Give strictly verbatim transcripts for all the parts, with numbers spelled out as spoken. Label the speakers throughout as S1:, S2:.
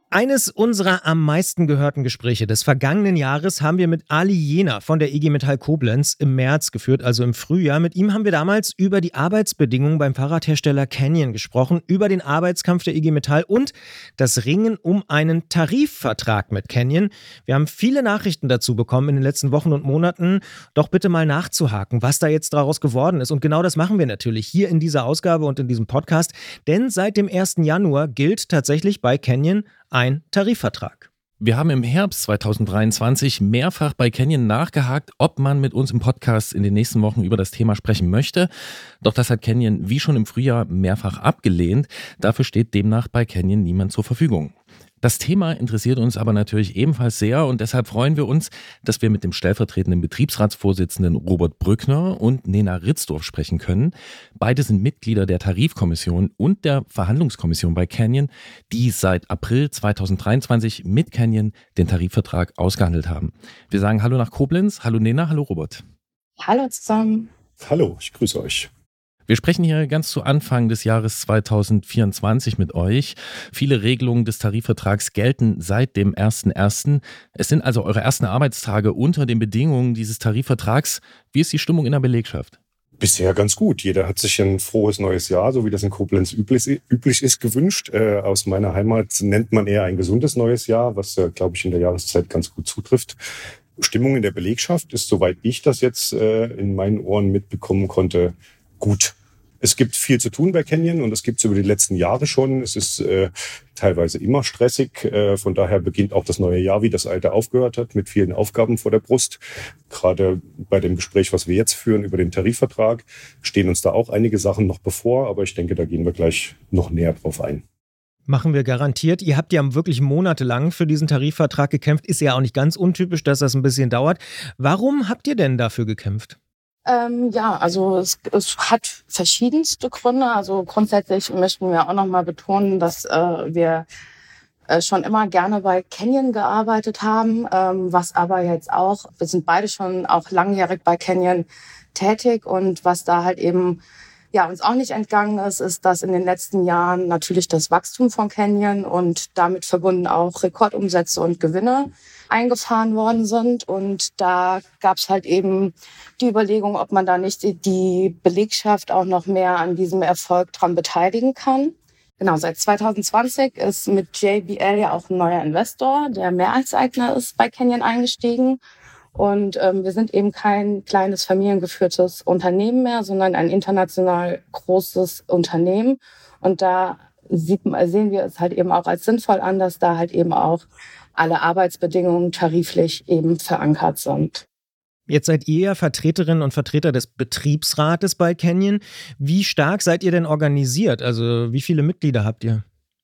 S1: Eines unserer am meisten gehörten Gespräche des vergangenen Jahres haben wir mit Ali Jena von der I G Metall Koblenz im März geführt, also im Frühjahr. Mit ihm haben wir damals über die Arbeitsbedingungen beim Fahrradhersteller Canyon gesprochen, über den Arbeitskampf der I G Metall und das Ringen um einen Tarifvertrag mit Canyon. Wir haben viele Nachrichten dazu bekommen in den letzten Wochen und Monaten. Doch bitte mal nachzuhaken, was da jetzt daraus geworden ist. Und genau das machen wir natürlich hier in dieser Ausgabe und in diesem Podcast. Denn seit dem ersten Januar gilt tatsächlich bei Canyon ein Tarifvertrag.
S2: Wir haben im Herbst zweitausenddreiundzwanzig mehrfach bei Canyon nachgehakt, ob man mit uns im Podcast in den nächsten Wochen über das Thema sprechen möchte. Doch das hat Canyon wie schon im Frühjahr mehrfach abgelehnt. Dafür steht demnach bei Canyon niemand zur Verfügung. Das Thema interessiert uns aber natürlich ebenfalls sehr und deshalb freuen wir uns, dass wir mit dem stellvertretenden Betriebsratsvorsitzenden Robert Brückner und Nena Ritzdorf sprechen können. Beide sind Mitglieder der Tarifkommission und der Verhandlungskommission bei Canyon, die seit April zweitausenddreiundzwanzig mit Canyon den Tarifvertrag ausgehandelt haben. Wir sagen Hallo nach Koblenz. Hallo Nena, hallo Robert.
S3: Hallo zusammen.
S4: Hallo, ich grüße euch.
S2: Wir sprechen hier ganz zu Anfang des Jahres zweitausendvierundzwanzig mit euch. Viele Regelungen des Tarifvertrags gelten seit dem ersten ersten Es sind also eure ersten Arbeitstage unter den Bedingungen dieses Tarifvertrags. Wie ist die Stimmung in der Belegschaft?
S4: Bisher ganz gut. Jeder hat sich ein frohes neues Jahr, so wie das in Koblenz üblich, üblich ist, gewünscht. Äh, aus meiner Heimat nennt man eher ein gesundes neues Jahr, was, äh, glaube ich, in der Jahreszeit ganz gut zutrifft. Stimmung in der Belegschaft ist, soweit ich das jetzt äh, in meinen Ohren mitbekommen konnte, gut. Es gibt viel zu tun bei Canyon und es gibt es über die letzten Jahre schon. Es ist äh, teilweise immer stressig. Äh, von daher beginnt auch das neue Jahr, wie das alte aufgehört hat, mit vielen Aufgaben vor der Brust. Gerade bei dem Gespräch, was wir jetzt führen über den Tarifvertrag, stehen uns da auch einige Sachen noch bevor. Aber ich denke, da gehen wir gleich noch näher drauf ein.
S1: Machen wir garantiert. Ihr habt ja wirklich monatelang für diesen Tarifvertrag gekämpft. Ist ja auch nicht ganz untypisch, dass das ein bisschen dauert. Warum habt ihr denn dafür gekämpft?
S3: Ähm, ja, also es, es hat verschiedenste Gründe. Also grundsätzlich möchten wir auch nochmal betonen, dass äh, wir äh, schon immer gerne bei Canyon gearbeitet haben, ähm, was aber jetzt auch, wir sind beide schon auch langjährig bei Canyon tätig und was da halt eben ja uns auch nicht entgangen ist, ist, dass in den letzten Jahren natürlich das Wachstum von Canyon und damit verbunden auch Rekordumsätze und Gewinne eingefahren worden sind. Und da gab es halt eben die Überlegung, ob man da nicht die Belegschaft auch noch mehr an diesem Erfolg dran beteiligen kann. Genau, seit zweitausendzwanzig ist mit J B L ja auch ein neuer Investor, der Mehrheitseigner ist, bei Canyon eingestiegen. Und ähm, wir sind eben kein kleines familiengeführtes Unternehmen mehr, sondern ein international großes Unternehmen. Und da sieht, sehen wir es halt eben auch als sinnvoll an, dass da halt eben auch alle Arbeitsbedingungen tariflich eben verankert sind.
S1: Jetzt seid ihr ja Vertreterinnen und Vertreter des Betriebsrates bei Canyon. Wie stark seid ihr denn organisiert? Also wie viele Mitglieder habt ihr?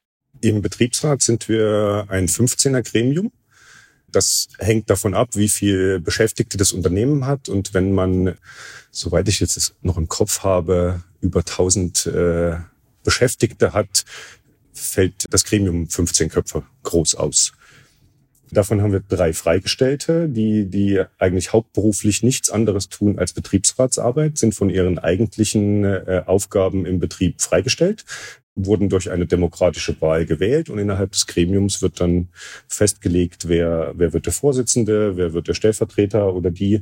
S4: Im Betriebsrat sind wir ein fünfzehner Gremium. Das hängt davon ab, wie viel Beschäftigte das Unternehmen hat. Und wenn man, soweit ich jetzt noch im Kopf habe, über tausend äh, Beschäftigte hat, fällt das Gremium fünfzehn Köpfe groß aus. Davon haben wir drei Freigestellte, die, die eigentlich hauptberuflich nichts anderes tun als Betriebsratsarbeit, sind von ihren eigentlichen äh, Aufgaben im Betrieb freigestellt, wurden durch eine demokratische Wahl gewählt und innerhalb des Gremiums wird dann festgelegt, wer, wer wird der Vorsitzende, wer wird der Stellvertreter oder die.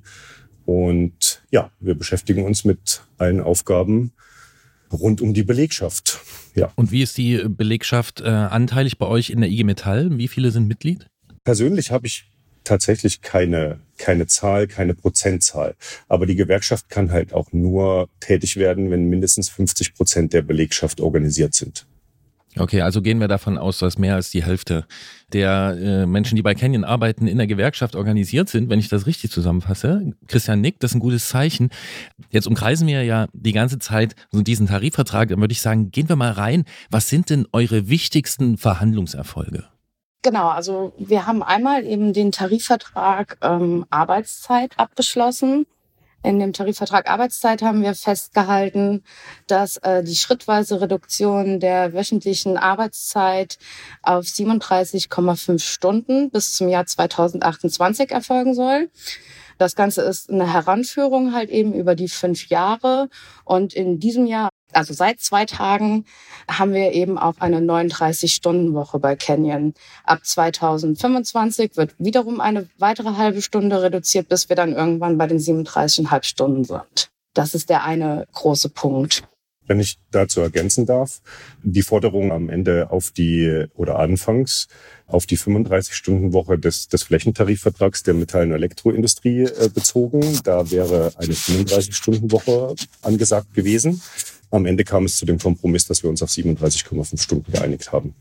S4: Und ja, wir beschäftigen uns mit allen Aufgaben rund um die Belegschaft. Ja.
S2: Und wie ist die Belegschaft äh, anteilig bei euch in der I G Metall? Wie viele sind Mitglied?
S4: Persönlich habe ich tatsächlich keine, keine Zahl, keine Prozentzahl. Aber die Gewerkschaft kann halt auch nur tätig werden, wenn mindestens fünfzig Prozent der Belegschaft organisiert sind.
S2: Okay, also gehen wir davon aus, dass mehr als die Hälfte der äh, Menschen, die bei Canyon arbeiten, in der Gewerkschaft organisiert sind, wenn ich das richtig zusammenfasse. Christian nickt, das ist ein gutes Zeichen. Jetzt umkreisen wir ja die ganze Zeit so diesen Tarifvertrag. Dann würde ich sagen, gehen wir mal rein. Was sind denn eure wichtigsten Verhandlungserfolge?
S3: Genau, also wir haben einmal eben den Tarifvertrag ähm, Arbeitszeit abgeschlossen. In dem Tarifvertrag Arbeitszeit haben wir festgehalten, dass äh, die schrittweise Reduktion der wöchentlichen Arbeitszeit auf siebenunddreißig Komma fünf Stunden bis zum Jahr zweitausendachtundzwanzig erfolgen soll. Das Ganze ist eine Heranführung halt eben über die fünf Jahre. Und in diesem Jahr Also seit zwei Tagen haben wir eben auch eine neununddreißig-Stunden-Woche bei Canyon. Ab zweitausendfünfundzwanzig wird wiederum eine weitere halbe Stunde reduziert, bis wir dann irgendwann bei den siebenunddreißig Komma fünf Stunden sind. Das ist der eine große Punkt.
S4: Wenn ich dazu ergänzen darf, die Forderung am Ende auf die oder anfangs auf die fünfunddreißig-Stunden-Woche des, des Flächentarifvertrags der Metall- und Elektroindustrie äh, bezogen. Da wäre eine fünfunddreißig-Stunden-Woche angesagt gewesen. Am Ende kam es zu dem Kompromiss, dass wir uns auf siebenunddreißig Komma fünf Stunden geeinigt haben.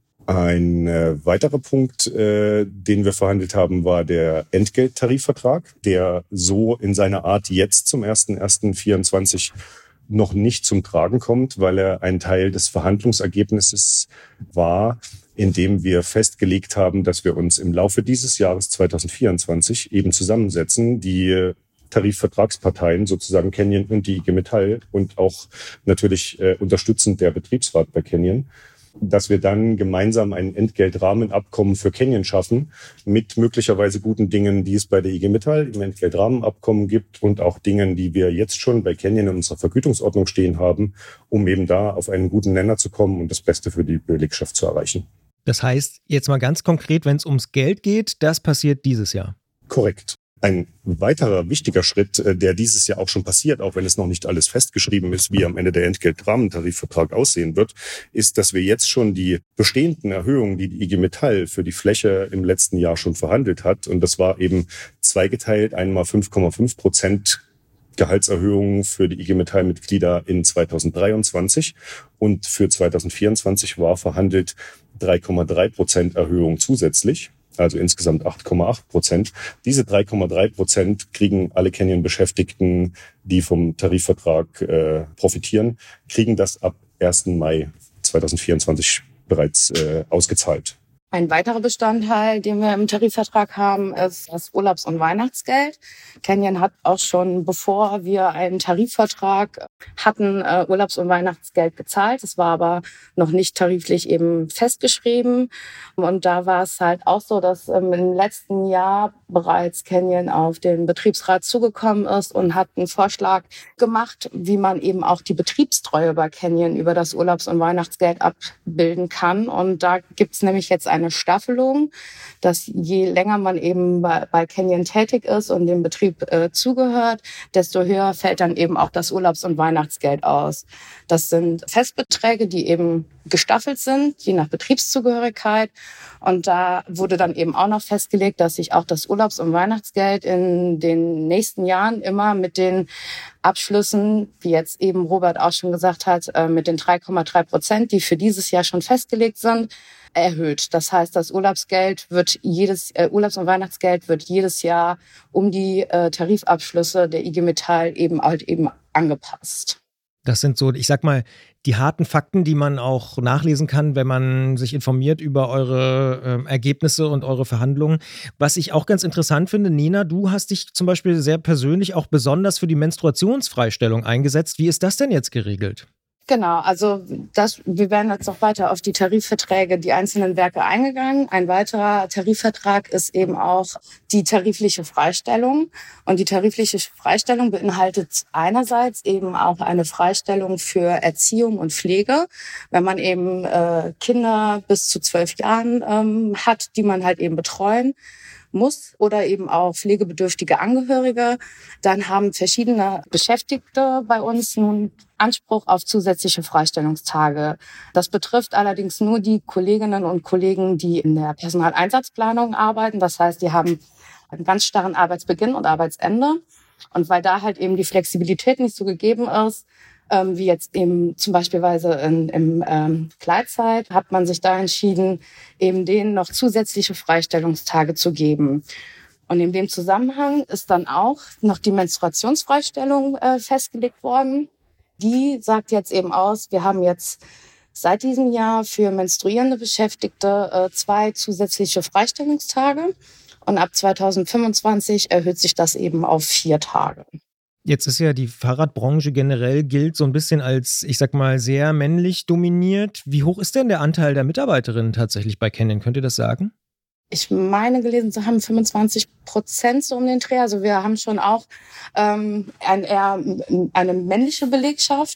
S4: Ein äh, weiterer Punkt, äh, den wir verhandelt haben, war der Entgelttarifvertrag, der so in seiner Art jetzt zum ersten ersten vierundzwanzig noch nicht zum Tragen kommt, weil er ein Teil des Verhandlungsergebnisses war, in dem wir festgelegt haben, dass wir uns im Laufe dieses Jahres zweitausendvierundzwanzig eben zusammensetzen, die Tarifvertragsparteien, sozusagen Canyon und die I G Metall und auch natürlich äh, unterstützend der Betriebsrat bei Canyon, dass wir dann gemeinsam ein Entgeltrahmenabkommen für Canyon schaffen mit möglicherweise guten Dingen, die es bei der I G Metall im Entgeltrahmenabkommen gibt und auch Dingen, die wir jetzt schon bei Canyon in unserer Vergütungsordnung stehen haben, um eben da auf einen guten Nenner zu kommen und das Beste für die Belegschaft zu erreichen.
S1: Das heißt, jetzt mal ganz konkret, wenn es ums Geld geht, das passiert dieses Jahr.
S4: Korrekt. Ein weiterer wichtiger Schritt, der dieses Jahr auch schon passiert, auch wenn es noch nicht alles festgeschrieben ist, wie am Ende der Entgeltrahmentarifvertrag aussehen wird, ist, dass wir jetzt schon die bestehenden Erhöhungen, die die I G Metall für die Fläche im letzten Jahr schon verhandelt hat, und das war eben zweigeteilt, einmal fünf Komma fünf Prozent Gehaltserhöhungen für die I G Metall-Mitglieder in zweitausenddreiundzwanzig und für zweitausendvierundzwanzig war verhandelt drei Komma drei Prozent Erhöhung zusätzlich. Also insgesamt acht Komma acht Prozent. Diese drei Komma drei Prozent kriegen alle Canyon-Beschäftigten, die vom Tarifvertrag äh, profitieren, kriegen das ab ersten Mai zweitausendvierundzwanzig bereits äh, ausgezahlt.
S3: Ein weiterer Bestandteil, den wir im Tarifvertrag haben, ist das Urlaubs- und Weihnachtsgeld. Canyon hat auch schon, bevor wir einen Tarifvertrag hatten, Urlaubs- und Weihnachtsgeld gezahlt. Es war aber noch nicht tariflich eben festgeschrieben. Und da war es halt auch so, dass im letzten Jahr bereits Canyon auf den Betriebsrat zugekommen ist und hat einen Vorschlag gemacht, wie man eben auch die Betriebstreue bei Canyon über das Urlaubs- und Weihnachtsgeld abbilden kann. Und da gibt es nämlich jetzt eine Staffelung, dass je länger man eben bei, bei Canyon tätig ist und dem Betrieb äh, zugehört, desto höher fällt dann eben auch das Urlaubs- und Weihnachtsgeld aus. Das sind Festbeträge, die eben gestaffelt sind, je nach Betriebszugehörigkeit. Und da wurde dann eben auch noch festgelegt, dass sich auch das Urlaubs- und Weihnachtsgeld in den nächsten Jahren immer mit den Abschlüssen, wie jetzt eben Robert auch schon gesagt hat, mit den drei Komma drei Prozent, die für dieses Jahr schon festgelegt sind, erhöht. Das heißt, das Urlaubsgeld wird jedes äh, Urlaubs- und Weihnachtsgeld wird jedes Jahr um die äh, Tarifabschlüsse der I G Metall eben halt eben angepasst.
S1: Das sind so, ich sag mal, die harten Fakten, die man auch nachlesen kann, wenn man sich informiert über eure äh, Ergebnisse und eure Verhandlungen. Was ich auch ganz interessant finde, Nena, du hast dich zum Beispiel sehr persönlich auch besonders für die Menstruationsfreistellung eingesetzt. Wie ist das denn jetzt geregelt?
S3: Genau, also das, wir werden jetzt noch weiter auf die Tarifverträge, die einzelnen Werke eingegangen. Ein weiterer Tarifvertrag ist eben auch die tarifliche Freistellung. Und die tarifliche Freistellung beinhaltet einerseits eben auch eine Freistellung für Erziehung und Pflege, wenn man eben äh, Kinder bis zu zwölf Jahren ähm, hat, die man halt eben betreuen muss oder eben auch pflegebedürftige Angehörige. Dann haben verschiedene Beschäftigte bei uns nun Anspruch auf zusätzliche Freistellungstage. Das betrifft allerdings nur die Kolleginnen und Kollegen, die in der Personaleinsatzplanung arbeiten. Das heißt, die haben einen ganz starren Arbeitsbeginn und Arbeitsende. Und weil da halt eben die Flexibilität nicht so gegeben ist, ähm, wie jetzt eben zum Beispiel in, im ähm, Gleitzeit, hat man sich da entschieden, eben denen noch zusätzliche Freistellungstage zu geben. Und in dem Zusammenhang ist dann auch noch die Menstruationsfreistellung äh, festgelegt worden. Die sagt jetzt eben aus, wir haben jetzt seit diesem Jahr für menstruierende Beschäftigte äh, zwei zusätzliche Freistellungstage. Und ab zweitausendfünfundzwanzig erhöht sich das eben auf vier Tage.
S1: Jetzt ist ja die Fahrradbranche generell gilt so ein bisschen als, ich sag mal, sehr männlich dominiert. Wie hoch ist denn der Anteil der Mitarbeiterinnen tatsächlich bei Canyon? Könnt ihr das sagen?
S3: Ich meine gelesen zu haben, fünfundzwanzig Prozent so um den Dreh. Also wir haben schon auch ähm, ein, eher eine männliche Belegschaft.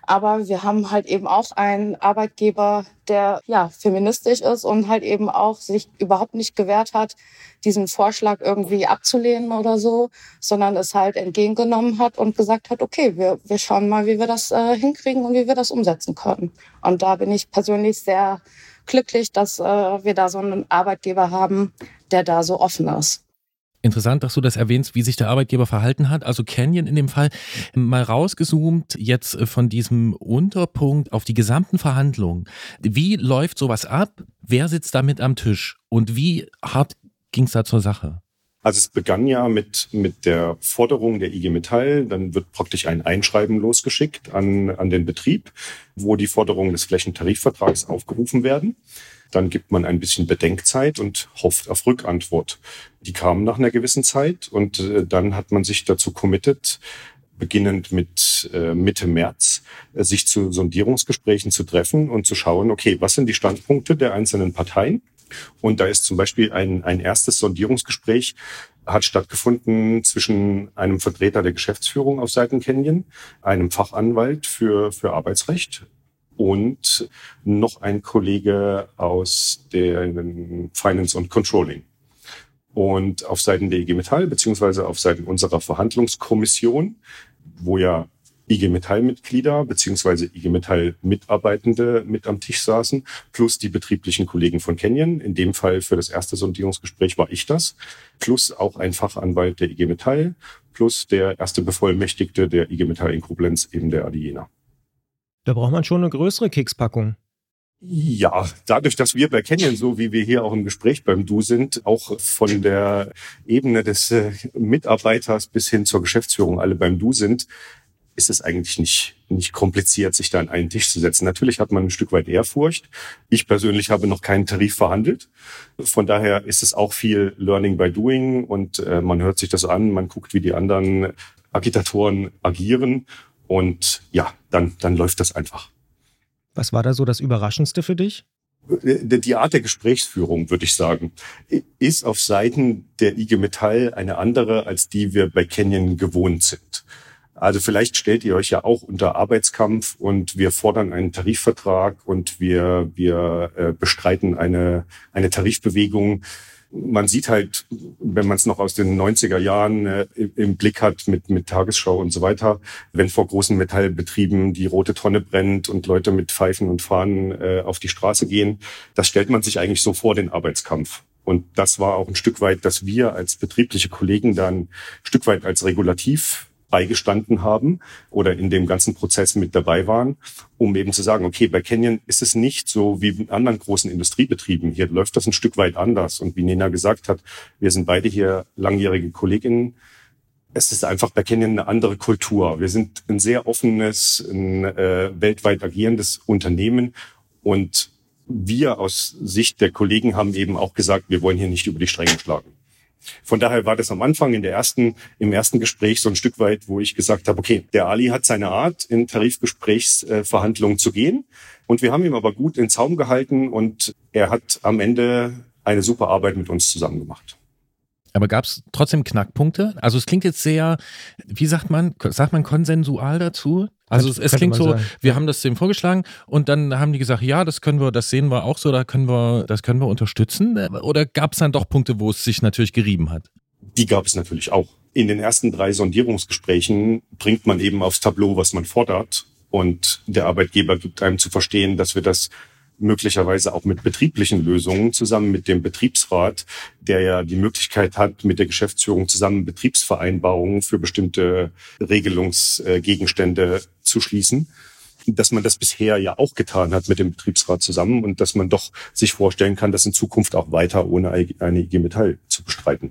S3: Aber wir haben halt eben auch einen Arbeitgeber, der ja feministisch ist und halt eben auch sich überhaupt nicht gewehrt hat, diesen Vorschlag irgendwie abzulehnen oder so, sondern es halt entgegengenommen hat und gesagt hat, okay, wir, wir schauen mal, wie wir das äh, hinkriegen und wie wir das umsetzen können. Und da bin ich persönlich sehr glücklich, dass äh, wir da so einen Arbeitgeber haben, der da so offen ist.
S2: Interessant, dass du das erwähnst, wie sich der Arbeitgeber verhalten hat. Also Canyon in dem Fall mal rausgezoomt jetzt von diesem Unterpunkt auf die gesamten Verhandlungen. Wie läuft sowas ab? Wer sitzt da mit am Tisch? Und wie hart ging es da zur Sache?
S4: Also es begann ja mit, mit der Forderung der I G Metall. Dann wird praktisch ein Einschreiben losgeschickt an, an den Betrieb, wo die Forderungen des Flächentarifvertrags aufgerufen werden. Dann gibt man ein bisschen Bedenkzeit und hofft auf Rückantwort. Die kamen nach einer gewissen Zeit und äh, dann hat man sich dazu committed, beginnend mit äh, Mitte März, äh, sich zu Sondierungsgesprächen zu treffen und zu schauen, okay, was sind die Standpunkte der einzelnen Parteien? Und da ist zum Beispiel ein, ein erstes Sondierungsgespräch hat stattgefunden zwischen einem Vertreter der Geschäftsführung auf Seiten Canyon, einem Fachanwalt für, für Arbeitsrecht, und noch ein Kollege aus der Finance und Controlling. Und auf Seiten der I G Metall, beziehungsweise auf Seiten unserer Verhandlungskommission, wo ja I G Metall-Mitglieder, beziehungsweise I G Metall-Mitarbeitende mit am Tisch saßen, plus die betrieblichen Kollegen von Canyon. In dem Fall für das erste Sondierungsgespräch war ich das, plus auch ein Fachanwalt der I G Metall, plus der erste Bevollmächtigte der I G Metall in Koblenz, eben der Aliena.
S1: Da braucht man schon eine größere Kekspackung.
S4: Ja, dadurch, dass wir bei Canyon, so wie wir hier auch im Gespräch beim Du sind, auch von der Ebene des äh, Mitarbeiters bis hin zur Geschäftsführung alle beim Du sind, ist es eigentlich nicht, nicht kompliziert, sich da an einen Tisch zu setzen. Natürlich hat man ein Stück weit Ehrfurcht. Ich persönlich habe noch keinen Tarif verhandelt. Von daher ist es auch viel Learning by Doing und äh, man hört sich das an, man guckt, wie die anderen Agitatoren agieren. Und ja, dann, dann läuft das einfach.
S1: Was war da so das Überraschendste für dich?
S4: Die Art der Gesprächsführung, würde ich sagen, ist auf Seiten der I G Metall eine andere, als die wir bei Canyon gewohnt sind. Also vielleicht stellt ihr euch ja auch unter Arbeitskampf und wir fordern einen Tarifvertrag und wir, wir äh, bestreiten eine, eine Tarifbewegung. Man sieht halt, wenn man es noch aus den neunziger Jahren äh, im Blick hat mit, mit Tagesschau und so weiter, wenn vor großen Metallbetrieben die rote Tonne brennt und Leute mit Pfeifen und Fahnen äh, auf die Straße gehen, das stellt man sich eigentlich so vor, den Arbeitskampf. Und das war auch ein Stück weit, dass wir als betriebliche Kollegen dann ein Stück weit als Regulativ beigestanden haben oder in dem ganzen Prozess mit dabei waren, um eben zu sagen, okay, bei Canyon ist es nicht so wie in anderen großen Industriebetrieben. Hier läuft das ein Stück weit anders. Und wie Nena gesagt hat, wir sind beide hier langjährige Kolleginnen. Es ist einfach bei Canyon eine andere Kultur. Wir sind ein sehr offenes, ein äh, weltweit agierendes Unternehmen. Und wir aus Sicht der Kollegen haben eben auch gesagt, wir wollen hier nicht über die Stränge schlagen. Von daher war das am Anfang in der ersten, im ersten Gespräch so ein Stück weit, wo ich gesagt habe, okay, der Ali hat seine Art, in Tarifgesprächsverhandlungen zu gehen. Und wir haben ihm aber gut in Zaum gehalten und er hat am Ende eine super Arbeit mit uns zusammen gemacht.
S2: Aber gab es trotzdem Knackpunkte? Also es klingt jetzt sehr, wie sagt man, sagt man konsensual dazu? Also es, es klingt so, sagen. Wir haben das dem vorgeschlagen und dann haben die gesagt, ja, das können wir, das sehen wir auch so, da können wir, das können wir unterstützen. Oder gab es dann doch Punkte, wo es sich natürlich gerieben hat?
S4: Die gab es natürlich auch. In den ersten drei Sondierungsgesprächen bringt man eben aufs Tableau, was man fordert. Und der Arbeitgeber gibt einem zu verstehen, dass wir das möglicherweise auch mit betrieblichen Lösungen zusammen mit dem Betriebsrat, der ja die Möglichkeit hat, mit der Geschäftsführung zusammen Betriebsvereinbarungen für bestimmte Regelungsgegenstände zu schließen, dass man das bisher ja auch getan hat mit dem Betriebsrat zusammen und dass man doch sich vorstellen kann, das in Zukunft auch weiter ohne eine I G Metall zu bestreiten.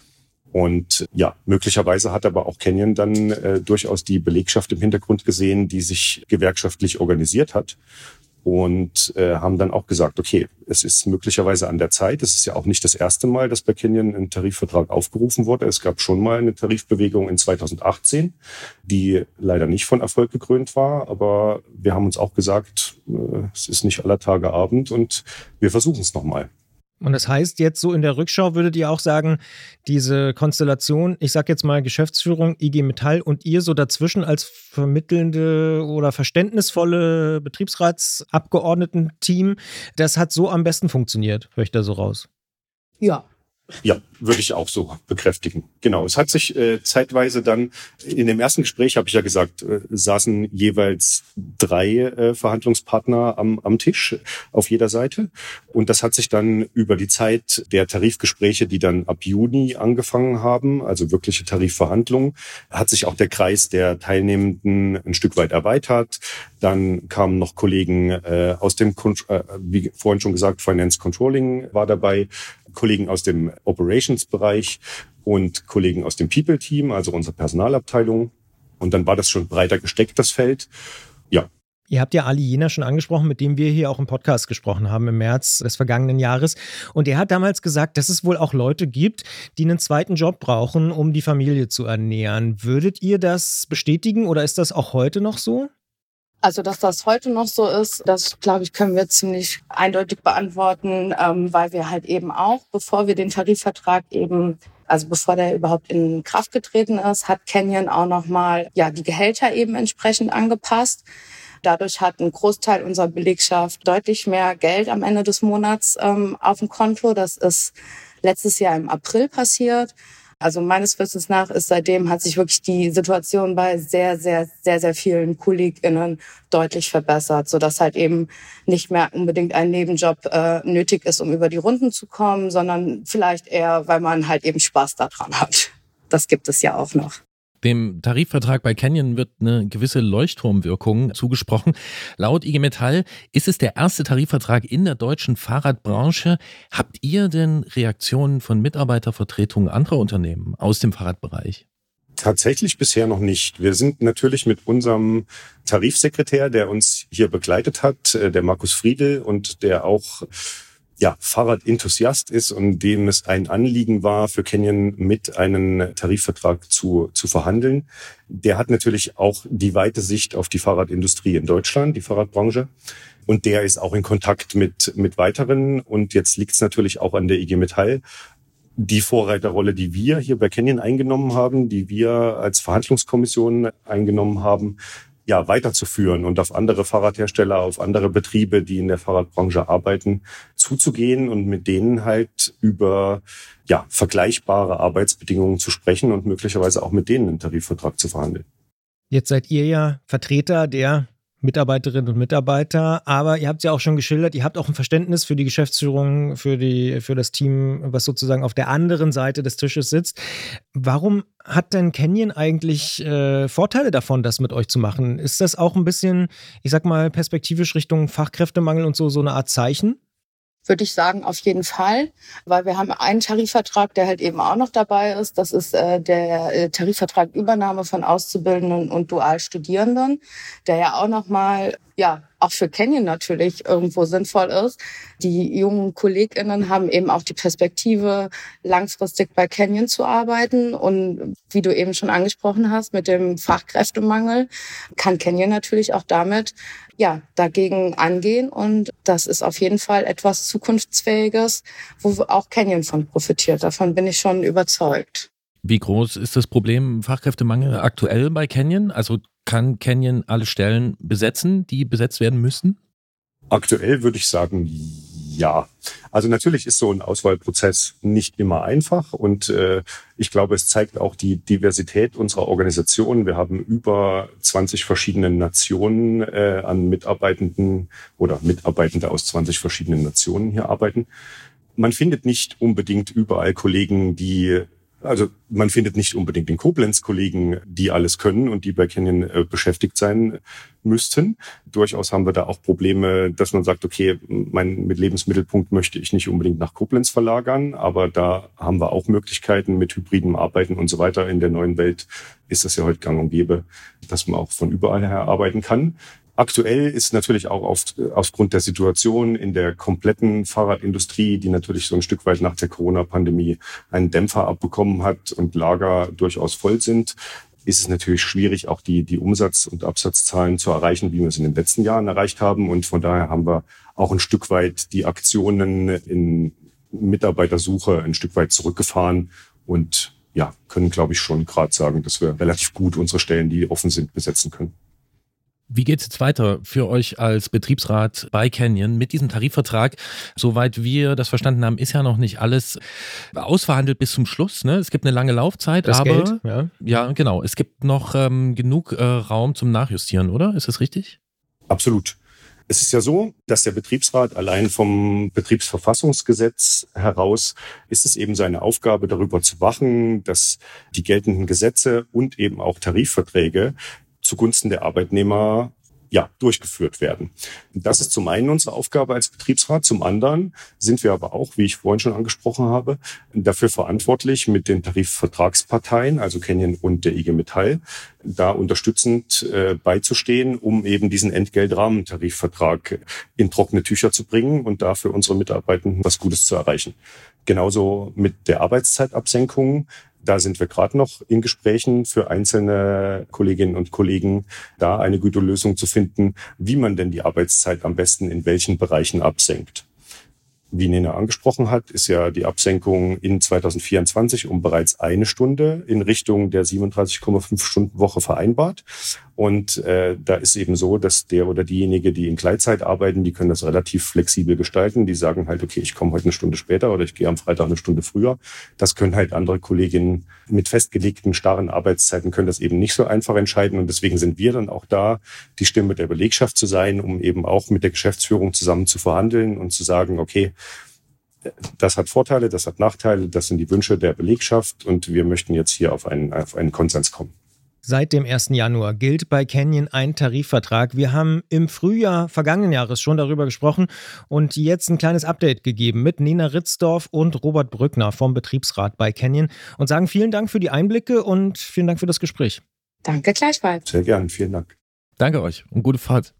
S4: Und ja, möglicherweise hat aber auch Canyon dann äh, durchaus die Belegschaft im Hintergrund gesehen, die sich gewerkschaftlich organisiert hat. Und äh, haben dann auch gesagt, okay, es ist möglicherweise an der Zeit. Es ist ja auch nicht das erste Mal, dass bei Canyon ein Tarifvertrag aufgerufen wurde. Es gab schon mal eine Tarifbewegung in zweitausendachtzehn, die leider nicht von Erfolg gekrönt war. Aber wir haben uns auch gesagt, äh, es ist nicht aller Tage Abend und wir versuchen es nochmal.
S1: Und das heißt, jetzt so in der Rückschau würdet ihr auch sagen, diese Konstellation, ich sag jetzt mal Geschäftsführung, I G Metall und ihr so dazwischen als vermittelnde oder verständnisvolle Betriebsratsabgeordneten-Team, das hat so am besten funktioniert, höre ich da so raus.
S3: Ja.
S4: Ja, würde ich auch so bekräftigen. Genau. Es hat sich äh, zeitweise dann, in dem ersten Gespräch habe ich ja gesagt, äh, saßen jeweils drei äh, Verhandlungspartner am, am Tisch auf jeder Seite. Und das hat sich dann über die Zeit der Tarifgespräche, die dann ab Juni angefangen haben, also wirkliche Tarifverhandlungen, hat sich auch der Kreis der Teilnehmenden ein Stück weit erweitert. Dann kamen noch Kollegen äh, aus dem, äh, wie vorhin schon gesagt, Finance Controlling war dabei, Kollegen aus dem Operations-Bereich und Kollegen aus dem People-Team, also unserer Personalabteilung. Und dann war das schon breiter gesteckt, das Feld. Ja.
S1: Ihr habt ja Ali Jena schon angesprochen, mit dem wir hier auch im Podcast gesprochen haben im März des vergangenen Jahres. Und er hat damals gesagt, dass es wohl auch Leute gibt, die einen zweiten Job brauchen, um die Familie zu ernähren. Würdet ihr das bestätigen oder ist das auch heute noch so?
S3: Also, dass das heute noch so ist, das, glaube ich, können wir ziemlich eindeutig beantworten, ähm, weil wir halt eben auch, bevor wir den Tarifvertrag eben, also bevor der überhaupt in Kraft getreten ist, hat Canyon auch nochmal, ja, die Gehälter eben entsprechend angepasst. Dadurch hat ein Großteil unserer Belegschaft deutlich mehr Geld am Ende des Monats ähm, auf dem Konto. Das ist letztes Jahr im April passiert. Also meines Wissens nach ist seitdem hat sich wirklich die Situation bei sehr, sehr, sehr, sehr vielen KollegInnen deutlich verbessert, sodass halt eben nicht mehr unbedingt ein Nebenjob äh, nötig ist, um über die Runden zu kommen, sondern vielleicht eher, weil man halt eben Spaß daran hat. Das gibt es ja auch noch.
S2: Dem Tarifvertrag bei Canyon wird eine gewisse Leuchtturmwirkung zugesprochen. Laut I G Metall ist es der erste Tarifvertrag in der deutschen Fahrradbranche. Habt ihr denn Reaktionen von Mitarbeitervertretungen anderer Unternehmen aus dem Fahrradbereich?
S4: Tatsächlich bisher noch nicht. Wir sind natürlich mit unserem Tarifsekretär, der uns hier begleitet hat, der Markus Friedl und der auch ja, Fahrradenthusiast ist und dem es ein Anliegen war, für Canyon mit einen Tarifvertrag zu, zu verhandeln. Der hat natürlich auch die weite Sicht auf die Fahrradindustrie in Deutschland, die Fahrradbranche. Und der ist auch in Kontakt mit, mit weiteren. Und jetzt liegt es natürlich auch an der I G Metall, die Vorreiterrolle, die wir hier bei Canyon eingenommen haben, die wir als Verhandlungskommission eingenommen haben, ja, weiterzuführen und auf andere Fahrradhersteller, auf andere Betriebe, die in der Fahrradbranche arbeiten, zuzugehen und mit denen halt über, ja, vergleichbare Arbeitsbedingungen zu sprechen und möglicherweise auch mit denen einen Tarifvertrag zu verhandeln.
S1: Jetzt seid ihr ja Vertreter der Mitarbeiterinnen und Mitarbeiter, aber ihr habt es ja auch schon geschildert, ihr habt auch ein Verständnis für die Geschäftsführung, für die, für das Team, was sozusagen auf der anderen Seite des Tisches sitzt. Warum hat denn Canyon eigentlich äh, Vorteile davon, das mit euch zu machen? Ist das auch ein bisschen, ich sag mal, perspektivisch Richtung Fachkräftemangel und so, so eine Art Zeichen?
S3: Würde ich sagen, auf jeden Fall, weil wir haben einen Tarifvertrag, der halt eben auch noch dabei ist. Das ist äh, der äh, Tarifvertrag Übernahme von Auszubildenden und Dualstudierenden, der ja auch nochmal, ja, auch für Canyon natürlich irgendwo sinnvoll ist. Die jungen KollegInnen haben eben auch die Perspektive, langfristig bei Canyon zu arbeiten. Und wie du eben schon angesprochen hast, mit dem Fachkräftemangel kann Canyon natürlich auch damit ja dagegen angehen. Und das ist auf jeden Fall etwas Zukunftsfähiges, wo auch Canyon von profitiert. Davon bin ich schon überzeugt.
S2: Wie groß ist das Problem Fachkräftemangel aktuell bei Canyon? Also kann Canyon alle Stellen besetzen, die besetzt werden müssen?
S4: Aktuell würde ich sagen, ja. Also natürlich ist so ein Auswahlprozess nicht immer einfach und äh, ich glaube, es zeigt auch die Diversität unserer Organisation. Wir haben über zwanzig verschiedene Nationen äh, an Mitarbeitenden oder Mitarbeitende aus zwanzig verschiedenen Nationen hier arbeiten. Man findet nicht unbedingt überall Kollegen, die Also man findet nicht unbedingt in Koblenz Kollegen, die alles können und die bei Canyon äh, beschäftigt sein müssten. Durchaus haben wir da auch Probleme, dass man sagt, okay, mein mit Lebensmittelpunkt möchte ich nicht unbedingt nach Koblenz verlagern, aber da haben wir auch Möglichkeiten mit hybridem Arbeiten und so weiter. In der neuen Welt ist das ja heute gang und gäbe, dass man auch von überall her arbeiten kann. Aktuell ist natürlich auch auf, aufgrund der Situation in der kompletten Fahrradindustrie, die natürlich so ein Stück weit nach der Corona-Pandemie einen Dämpfer abbekommen hat und Lager durchaus voll sind, ist es natürlich schwierig, auch die, die Umsatz- und Absatzzahlen zu erreichen, wie wir es in den letzten Jahren erreicht haben. Und von daher haben wir auch ein Stück weit die Aktionen in Mitarbeitersuche ein Stück weit zurückgefahren und ja, können, glaube ich, schon gerade sagen, dass wir relativ gut unsere Stellen, die offen sind, besetzen können.
S2: Wie geht es jetzt weiter für euch als Betriebsrat bei Canyon mit diesem Tarifvertrag? Soweit wir das verstanden haben, ist ja noch nicht alles ausverhandelt bis zum Schluss. Ne? Es gibt eine lange Laufzeit,
S1: das
S2: aber
S1: Geld, ja.
S2: ja, genau. Es gibt noch ähm, genug äh, Raum zum Nachjustieren, oder? Ist das richtig?
S4: Absolut. Es ist ja so, dass der Betriebsrat allein vom Betriebsverfassungsgesetz heraus ist es eben seine Aufgabe, darüber zu wachen, dass die geltenden Gesetze und eben auch Tarifverträge zugunsten der Arbeitnehmer ja, durchgeführt werden. Das ist zum einen unsere Aufgabe als Betriebsrat, zum anderen sind wir aber auch, wie ich vorhin schon angesprochen habe, dafür verantwortlich, mit den Tarifvertragsparteien, also Canyon und der I G Metall, da unterstützend äh, beizustehen, um eben diesen Entgeltrahmentarifvertrag in trockene Tücher zu bringen und da für unsere Mitarbeitenden was Gutes zu erreichen. Genauso mit der Arbeitszeitabsenkung. Da sind wir gerade noch in Gesprächen für einzelne Kolleginnen und Kollegen, da eine gute Lösung zu finden, wie man denn die Arbeitszeit am besten in welchen Bereichen absenkt. Wie Nena angesprochen hat, ist ja die Absenkung in zwanzig vierundzwanzig um bereits eine Stunde in Richtung der siebenunddreißig Komma fünf Stunden Woche vereinbart. Und äh, da ist eben so, dass der oder diejenige, die in Gleitzeit arbeiten, die können das relativ flexibel gestalten. Die sagen halt, okay, ich komme heute eine Stunde später oder ich gehe am Freitag eine Stunde früher. Das können halt andere Kolleginnen mit festgelegten, starren Arbeitszeiten können das eben nicht so einfach entscheiden. Und deswegen sind wir dann auch da, die Stimme der Belegschaft zu sein, um eben auch mit der Geschäftsführung zusammen zu verhandeln und zu sagen, okay, das hat Vorteile, das hat Nachteile, das sind die Wünsche der Belegschaft und wir möchten jetzt hier auf einen, auf einen Konsens kommen.
S1: Seit dem ersten Januar gilt bei Canyon ein Tarifvertrag. Wir haben im Frühjahr vergangenen Jahres schon darüber gesprochen und jetzt ein kleines Update gegeben mit Nena Ritzdorf und Robert Brückner vom Betriebsrat bei Canyon und sagen vielen Dank für die Einblicke und vielen Dank für das Gespräch.
S3: Danke gleichfalls.
S4: Sehr gern, vielen Dank.
S2: Danke euch und gute Fahrt.